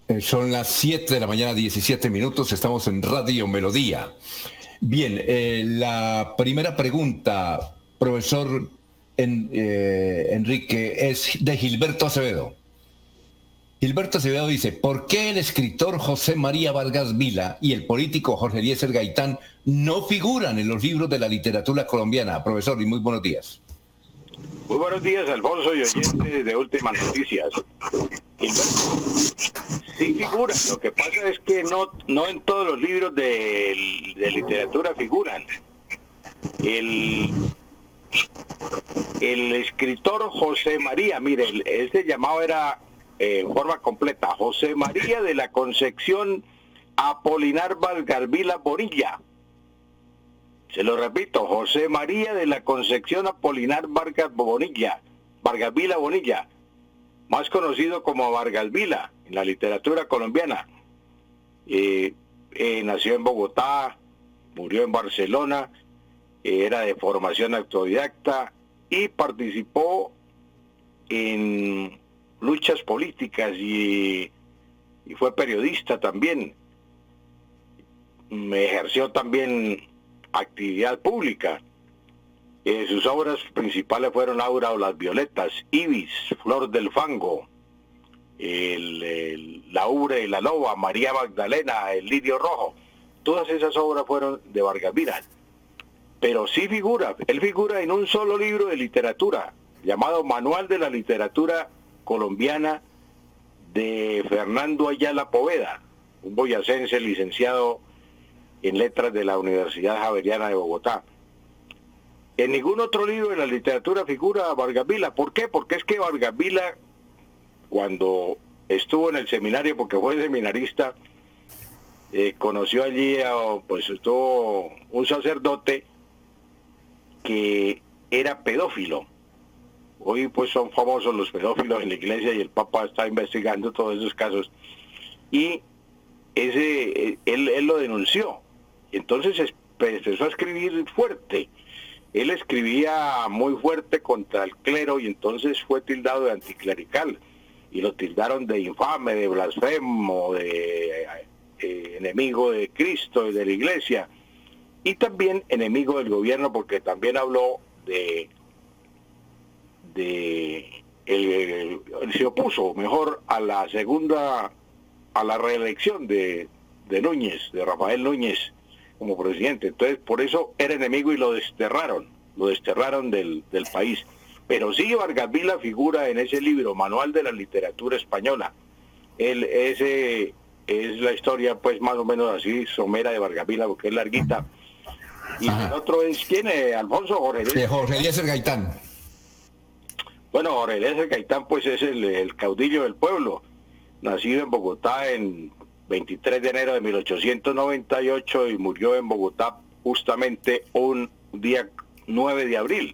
Son las 7 de la mañana, 17 minutos. Estamos en Radio Melodía. Bien, la primera pregunta, profesor Enrique, es de Gilberto Acevedo. Gilberto Acevedo dice, ¿por qué el escritor José María Vargas Vila y el político Jorge Eliezer Gaitán no figuran en los libros de la literatura colombiana? Profesor, y muy buenos días. Muy buenos días, Alfonso y oyentes de Últimas Noticias. Sí figuran, lo que pasa es que no en todos los libros de literatura figuran. El escritor José María, mire, este llamado era en forma completa, José María de la Concepción Apolinar Vargas Vila Bonilla. Se lo repito, José María de la Concepción Apolinar Vargas Vila Bonilla, más conocido como Vargas Vila en la literatura colombiana. Nació en Bogotá, murió en Barcelona, era de formación autodidacta y participó en luchas políticas y fue periodista también. Ejerció también actividad pública. Sus obras principales fueron Aura o las Violetas, Ibis, Flor del Fango, La Ubre y la Loba, María Magdalena, El Lirio Rojo. Todas esas obras fueron de Vargas Vila. Pero sí él figura en un solo libro de literatura, llamado Manual de la Literatura Colombiana, de Fernando Ayala Poveda, un boyacense licenciado en letras de la Universidad Javeriana de Bogotá. En ningún otro libro de la literatura figura Vargas Vila. ¿Por qué? Porque es que Vargas Vila, cuando estuvo en el seminario, porque fue seminarista, conoció allí estuvo un sacerdote que era pedófilo. Hoy pues son famosos los pedófilos en la iglesia y el Papa está investigando todos esos casos. Y él lo denunció. Entonces empezó a escribir fuerte. Él escribía muy fuerte contra el clero y entonces fue tildado de anticlerical. Y lo tildaron de infame, de blasfemo, de enemigo de Cristo y de la iglesia. Y también enemigo del gobierno, porque también habló se opuso mejor a la reelección de Núñez, de Rafael Núñez como presidente. Entonces por eso era enemigo y lo desterraron del país. Pero sí, Vargas Vila figura en ese libro, Manual de la Literatura Española. Ese es la historia pues más o menos así somera de Vargas Vila, porque es larguita. Y el otro es, ¿quién es? Alfonso, Jorge Eliezer Gaitán. Bueno, Jorge Eliezer Gaitán pues es el caudillo del pueblo, nacido en Bogotá en 23 de enero de 1898 y murió en Bogotá justamente un día 9 de abril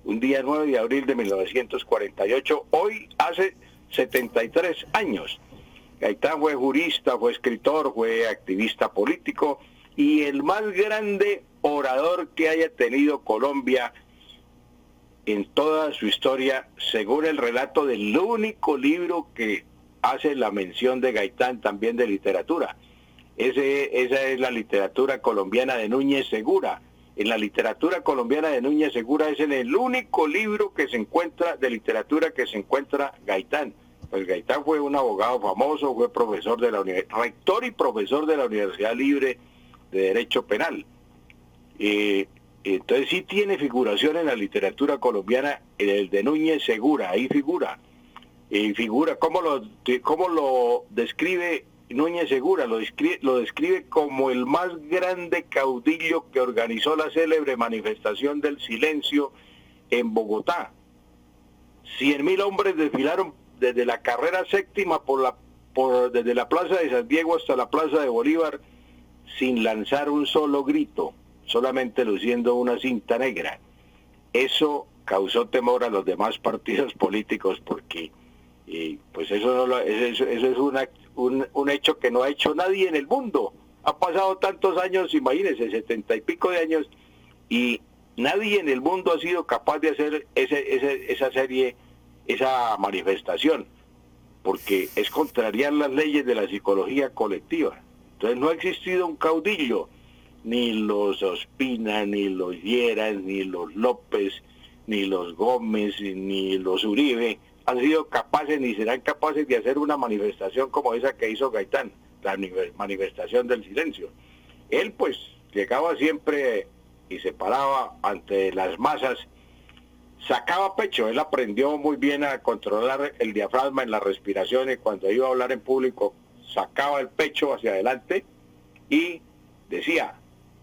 de 1948, hoy hace 73 años. Gaitán fue jurista, fue escritor, fue activista político y el más grande orador que haya tenido Colombia en toda su historia, según el relato del único libro que hace la mención de Gaitán, también de literatura. Esa es la literatura colombiana de Núñez Segura. En la literatura colombiana de Núñez Segura es en el único libro que se encuentra de literatura que se encuentra Gaitán. Pues Gaitán fue un abogado famoso, fue profesor de la rector y profesor de la Universidad Libre de Derecho Penal. Entonces sí tiene figuración en la literatura colombiana, el de Núñez Segura, ahí figura. Figura, ¿cómo lo describe Núñez Segura? Lo describe como el más grande caudillo que organizó la célebre manifestación del silencio en Bogotá. 100.000 hombres desfilaron desde la carrera séptima desde la Plaza de San Diego hasta la Plaza de Bolívar sin lanzar un solo grito, solamente luciendo una cinta negra. Eso causó temor a los demás partidos políticos porque pues eso es un hecho que no ha hecho nadie en el mundo. Ha pasado tantos años, imagínense, 70 y pico de años, y nadie en el mundo ha sido capaz de hacer esa manifestación. porque es contrariar las leyes de la psicología colectiva. Entonces no ha existido un caudillo, ni los Ospina, ni los Lleras, ni los López, ni los Gómez, ni los Uribe, han sido capaces ni serán capaces de hacer una manifestación como esa que hizo Gaitán, la manifestación del silencio. Él pues llegaba siempre y se paraba ante las masas, sacaba pecho. Él aprendió muy bien a controlar el diafragma en la respiración, y cuando iba a hablar en público sacaba el pecho hacia adelante y decía: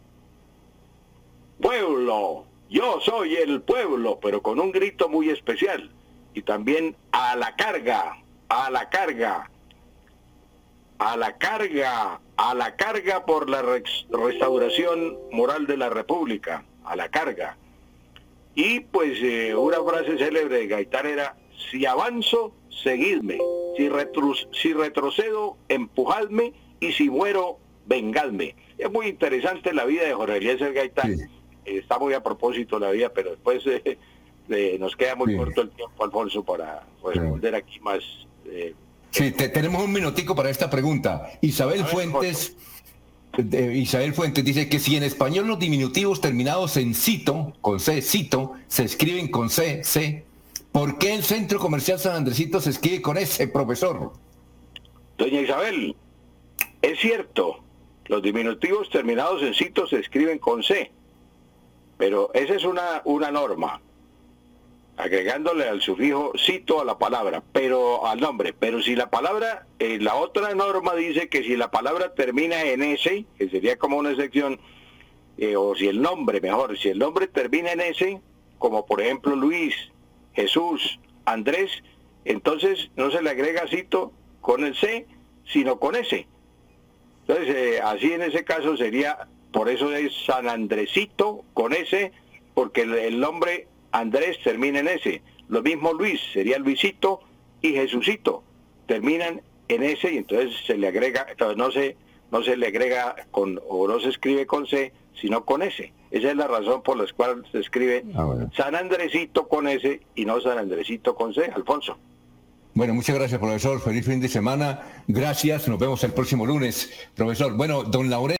pueblo, yo soy el pueblo, pero con un grito muy especial. Y también a la carga, a la carga, a la carga, a la carga por la restauración moral de la República, a la carga. Y pues una frase célebre de Gaitán era: si avanzo, seguidme, si retrocedo, empujadme, y si muero, vengadme. Es muy interesante la vida de Jorge Eliezer Gaitán. Sí. Está muy a propósito la vida, pero después nos queda muy corto el tiempo, Alfonso, para responder aquí más. Sí, tenemos un minutico para esta pregunta. Isabel Fuentes dice que si en español los diminutivos terminados en cito, con C, cito, se escriben con C, ¿por qué el Centro Comercial San Andresito se escribe con S, profesor? Doña Isabel, es cierto, los diminutivos terminados en cito se escriben con C, pero esa es una norma, agregándole al sufijo cito a la palabra, pero al nombre. Pero si la palabra, la otra norma dice que si la palabra termina en S, que sería como una excepción, o si el nombre, mejor, si el nombre termina en S, como por ejemplo Luis, Jesús, Andrés, entonces no se le agrega cito con el C, sino con S. Entonces, así en ese caso sería, por eso es San Andresito con S, porque el nombre Andrés termina en S. Lo mismo Luis, sería Luisito, y Jesucito terminan en S, y entonces se le agrega, entonces no se le agrega o no se escribe con C, sino con S. Esa es la razón por la cual se escribe San Andresito con S y no San Andresito con C, Alfonso. Bueno, muchas gracias, profesor. Feliz fin de semana. Gracias. Nos vemos el próximo lunes, profesor. Bueno, don Laurencio.